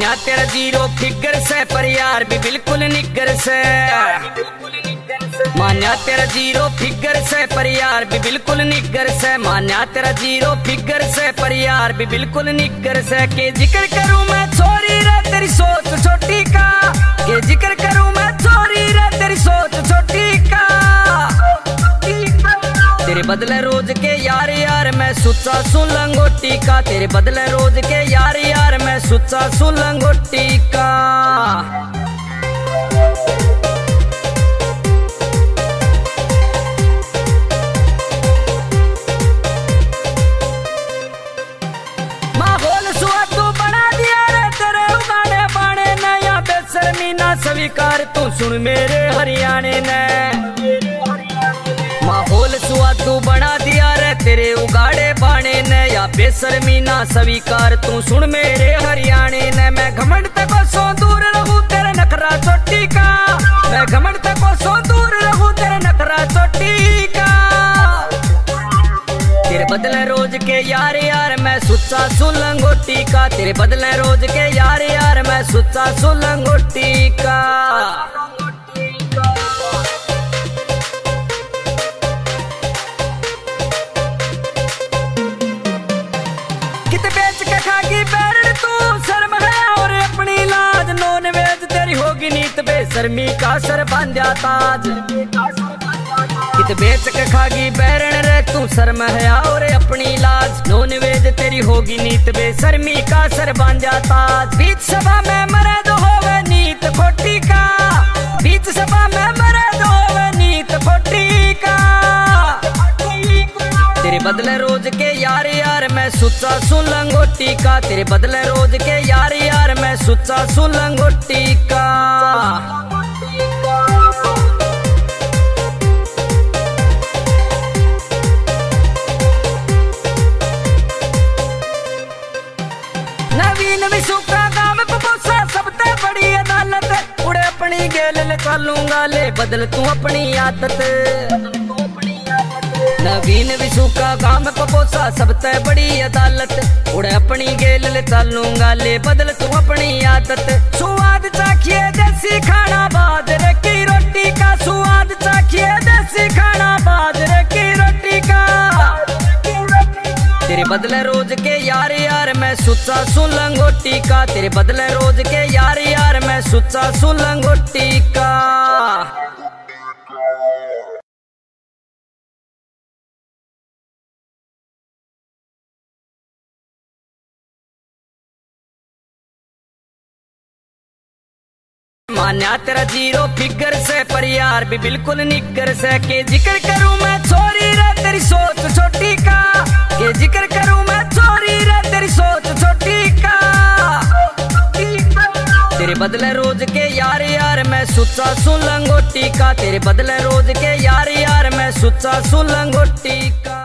मान्या तेरा zero figure से, पर यार भी बिल्कुल निगर से। मान्या तेरा जीरो फिगर से, पर यार भी बिल्कुल निगर से। मान्या तेरा जीरो फिगर से, पर यार भी बिल्कुल निगर से। के जिक्र करूं मैं छोरी रे तेरी सोच छोटी का, के जिक्र करूं मैं छोरी रे तेरी सोच छोटी का। तेरे बदले रोज के यार यार मैं सुच्चा सुन लंगोटी का। तेरे बदले रोज के यार यार मैं सुच्चा सुन लंगोटी का। माहौल सुहातू बना दिया रे तेरे उगाने बाणे ने, या बेशर्मी ना स्वीकार तू सुन मेरे हरियाणे ने। माहौल सुहातू बना दिया रे तेरे उगाड़े बाणे ने, या बेशर्मी ना स्वीकार तू सुन मेरे हरियाणे ने। मैं घमंड तक सो दूर रहूं तेरे नखरा चोटी का, मैं घमंड तक सो दूर रहूं तेरे नखरा चोटी का। तेरे बदले रोज के यार यार मैं सुच्चा सुन लंगोटी का। तेरे बदले रोज के यार यार मैं सुच्चा सुन लंगोटी का। कित बेच के खागी बैरन तू शर्म है और अपनी लाज। नॉन वेज तेरी होगी नीत बेशर्मी का सर बांध्या ताज। कित बेच के खागी बैरन रे तू शर्म है और अपनी लाज। नॉन वेज तेरी होगी नीत बेशर्मी का सर बांध्या ताज। बीच सभा में मरे दो होवे नीत खोटी का, बीच सभा में मरे दो होवे नीत खोटी का। तेरे बदले रोज के यार यार मैं सुच्चा सुन लंगोटी का। तेरे बदले रोज के यार यार मैं सुच्चा सुन लंगोटी का। नवीन विशु का काम पपोसा सबसे बड़ी अदालत। उड़े अपनी गेल ले चलूंगा ले बदल तू अपनी आदत। नवीन विशु का काम पपोसा सबसे बड़ी अदालत। उड़े अपनी गेल ले चलूंगा ले बदल तू अपनी आदत। स्वाद चाखिए देसी खाना बाजरे की रोटी का, स्वाद चाखिए देसी खाना बाजरे की रोटी का। तेरे बदले रोज के यार यार मैं सुच्चा सुन लंगोटी का। तेरे बदले रोज के यार यार मैं सुच्चा सुन लंगोटी का। मान्या तेरा जीरो फिगर से, पर यार भी बिल्कुल निगर से। के जिक्र करूं मैं छोरी रे तेरी सोच छोटी का, के जिक्र करूं मैं छोरी रे तेरी सोच छोटी का। तेरे बदले रोज के यार यार मैं सुच्चा सुन लंगोटी का। तेरे बदले रोज के यार यार मैं सुच्चा सुन लंगोटी का।